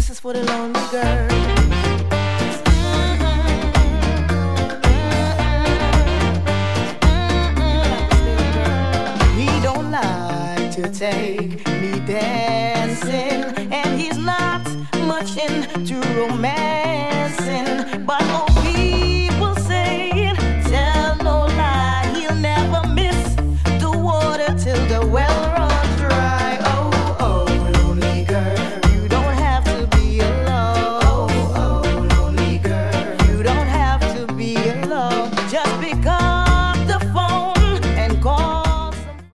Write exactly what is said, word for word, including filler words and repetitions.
This is for the lonely girl. He don't like to take me dancing, and he's not much into romancing, but oh,